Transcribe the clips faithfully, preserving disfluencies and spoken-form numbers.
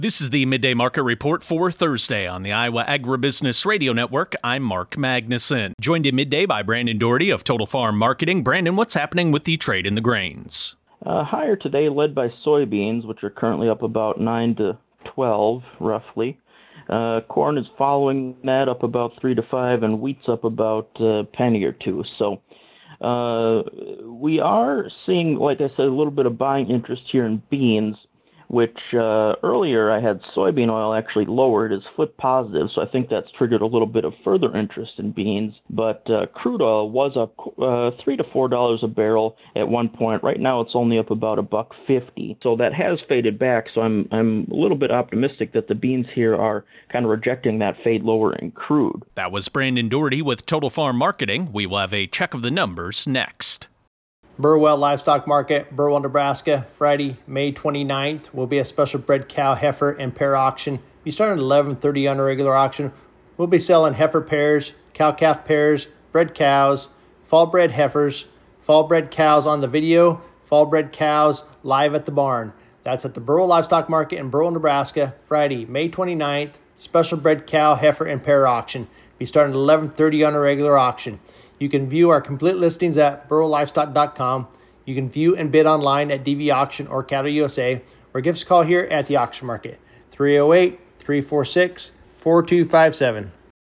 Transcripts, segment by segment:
This is the Midday Market Report for Thursday on the Iowa Agribusiness Radio Network. I'm Mark Magnuson. Joined in midday by Brandon Doherty of Total Farm Marketing. Brandon, what's happening with the trade in the grains? Uh, higher today led by soybeans, which are currently up about nine to twelve, roughly. Uh, corn is following that, up about three to five, and wheat's up about a penny or two. So uh, we are seeing, like I said, a little bit of buying interest here in beans, which uh, earlier I had soybean oil actually lowered, is flip positive, so I think that's triggered a little bit of further interest in beans. But uh, crude oil was up uh, three to four dollars a barrel at one point. Right now, it's only up about a buck fifty, so that has faded back. So I'm I'm a little bit optimistic that the beans here are kind of rejecting that fade lower in crude. That was Brandon Doherty with Total Farm Marketing. We will have a check of the numbers next. Burwell Livestock Market, Burwell, Nebraska, Friday, May twenty-ninth, will be a special bred cow, heifer, and pair auction. We start at eleven thirty on a regular auction. We'll be selling heifer pairs, cow-calf pairs, bred cows, fall-bred heifers, fall-bred cows on the video, fall-bred cows live at the barn. That's at the Burwell Livestock Market in Burwell, Nebraska, Friday, May twenty-ninth, special bred cow, heifer, and pair auction. We start at eleven thirty on a regular auction. You can view our complete listings at burwell livestock dot com. You can view and bid online at D V Auction or Cattle U S A, or give us a call here at the auction market, three oh eight, three four six, four two five seven.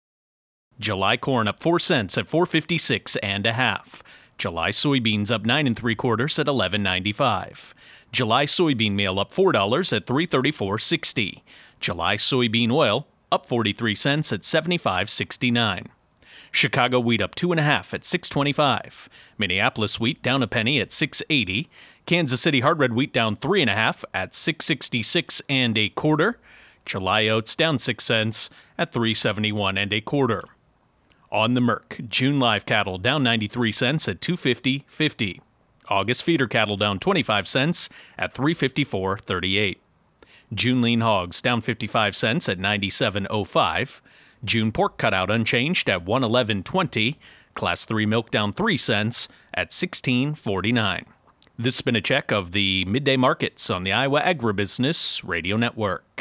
July corn up four cents at four fifty-six and a half. July soybeans up nine and three quarters at eleven ninety-five. July soybean meal up four dollars at three thirty-four sixty. July soybean oil up forty-three cents at seventy-five sixty-nine. Chicago wheat up two and a half at six twenty-five. Minneapolis wheat down a penny at six eighty. Kansas City hard red wheat down three and a half at six sixty-six and a quarter. July oats down six cents at three seventy-one and a quarter. On the Merc, June live cattle down ninety-three cents at two fifty fifty. August feeder cattle down twenty-five cents at three fifty-four thirty-eight. June lean hogs down fifty-five cents at ninety-seven oh five. June pork cutout unchanged at one eleven twenty. Class three milk down three cents at sixteen forty-nine. This has been a check of the midday markets on the Iowa Agribusiness Radio Network.